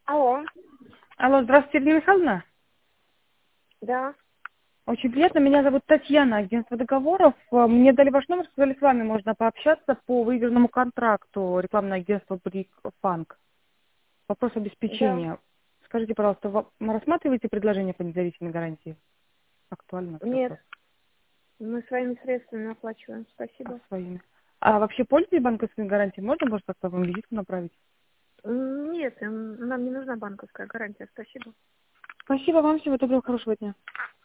Алло, Алло, здравствуйте, Ирина Михайловна. да, Очень приятно. Меня зовут Татьяна, агентство договоров. Мне дали ваш номер, сказали, с вами можно пообщаться по выигранному контракту рекламное агентство Брик Фанк. Вопрос да. обеспечения. Скажите, пожалуйста, вы рассматриваете предложение по независимой гарантии? Актуально этот Нет, вопрос. мы своими средствами оплачиваем. А Спасибо. своими. А вообще пользуетесь банковской гарантией? Можно, может, как-то вам визитку направить? Нет, нам не нужна банковская гарантия. Спасибо. Спасибо вам. Всего доброго, хорошего дня.